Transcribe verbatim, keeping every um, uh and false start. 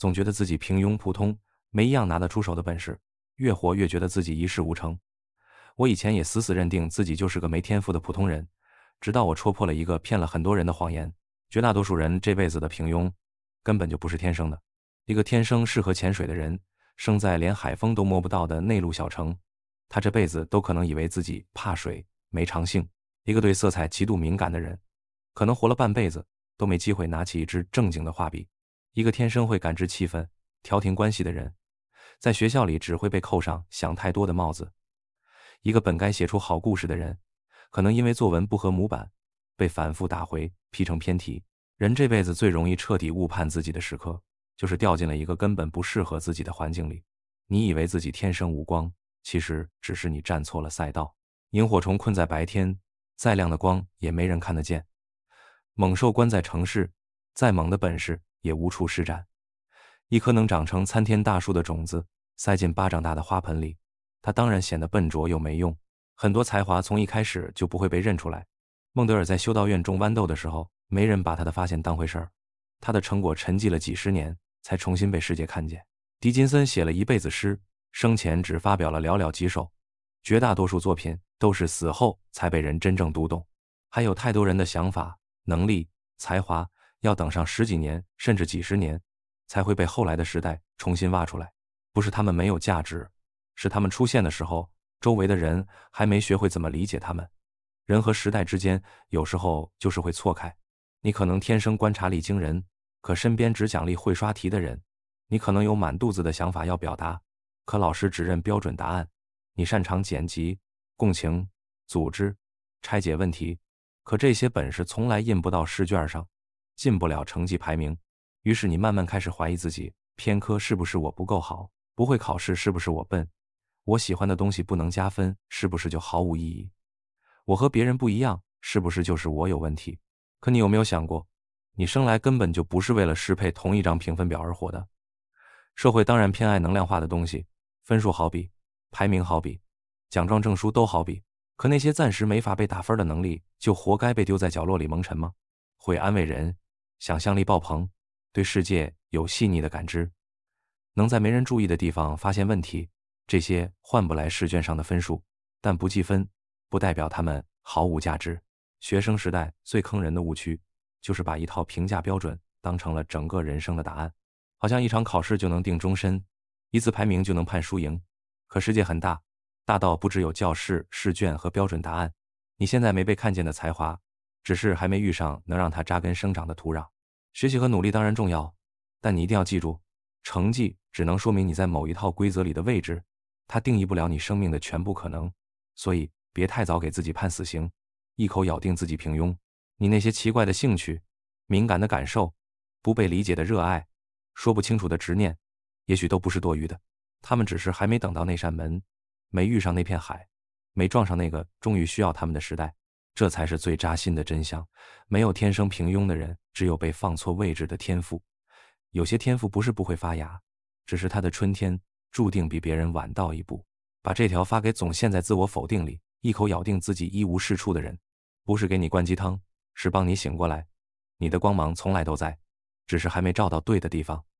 总觉得自己平庸普通，没一样拿得出手的本事，越活越觉得自己一事无成。我以前也死死认定自己就是个没天赋的普通人，直到我戳破了一个骗了很多人的谎言：绝大多数人这辈子的平庸，根本就不是天生的。一个天生适合潜水的人，生在连海风都摸不到的内陆小城，他这辈子都可能以为自己怕水，没长性。一个对色彩极度敏感的人，可能活了半辈子都没机会拿起一支正经的画笔。一个天生会感知气氛、调停关系的人，在学校里只会被扣上想太多的帽子。一个本该写出好故事的人，可能因为作文不合模板，被反复打回，批成偏题。人这辈子最容易彻底误判自己的时刻，就是掉进了一个根本不适合自己的环境里。你以为自己天生无光，其实只是你站错了赛道。萤火虫困在白天，再亮的光也没人看得见。猛兽关在城市，再猛的本事也无处施展。一颗能长成参天大树的种子，塞进巴掌大的花盆里，它当然显得笨拙又没用。很多才华从一开始就不会被认出来。孟德尔在修道院种豌豆的时候，没人把他的发现当回事儿，他的成果沉寂了几十年，才重新被世界看见。狄金森写了一辈子诗，生前只发表了寥寥几首，绝大多数作品都是死后才被人真正读懂。还有太多人的想法、能力、才华，要等上十几年甚至几十年，才会被后来的时代重新挖出来。不是他们没有价值，是他们出现的时候，周围的人还没学会怎么理解他们。人和时代之间有时候就是会错开。你可能天生观察力惊人，可身边只奖励会刷题的人；你可能有满肚子的想法要表达，可老师只认标准答案；你擅长剪辑、共情、组织、拆解问题，可这些本事从来印不到试卷上，进不了成绩排名。于是你慢慢开始怀疑自己，偏科是不是我不够好？不会考试是不是我笨？我喜欢的东西不能加分，是不是就毫无意义？我和别人不一样，是不是就是我有问题？可你有没有想过，你生来根本就不是为了适配同一张评分表而活的？社会当然偏爱能量化的东西，分数好比，排名好比，奖状证书都好比，可那些暂时没法被打分的能力，就活该被丢在角落里蒙尘吗？会安慰人，想象力爆棚，对世界有细腻的感知，能在没人注意的地方发现问题，这些换不来试卷上的分数，但不计分，不代表他们毫无价值。学生时代最坑人的误区，就是把一套评价标准当成了整个人生的答案，好像一场考试就能定终身，一次排名就能判输赢。可世界很大，大到不只有教室、试卷和标准答案。你现在没被看见的才华，只是还没遇上能让它扎根生长的土壤。学习和努力当然重要，但你一定要记住，成绩只能说明你在某一套规则里的位置，它定义不了你生命的全部可能。所以别太早给自己判死刑，一口咬定自己平庸。你那些奇怪的兴趣、敏感的感受、不被理解的热爱、说不清楚的执念，也许都不是多余的，他们只是还没等到那扇门，没遇上那片海，没撞上那个终于需要他们的时代。这才是最扎心的真相。没有天生平庸的人，只有被放错位置的天赋。有些天赋不是不会发芽，只是他的春天注定比别人晚到一步。把这条发给总陷在自我否定里，一口咬定自己一无是处的人，不是给你灌鸡汤，是帮你醒过来。你的光芒从来都在，只是还没照到对的地方。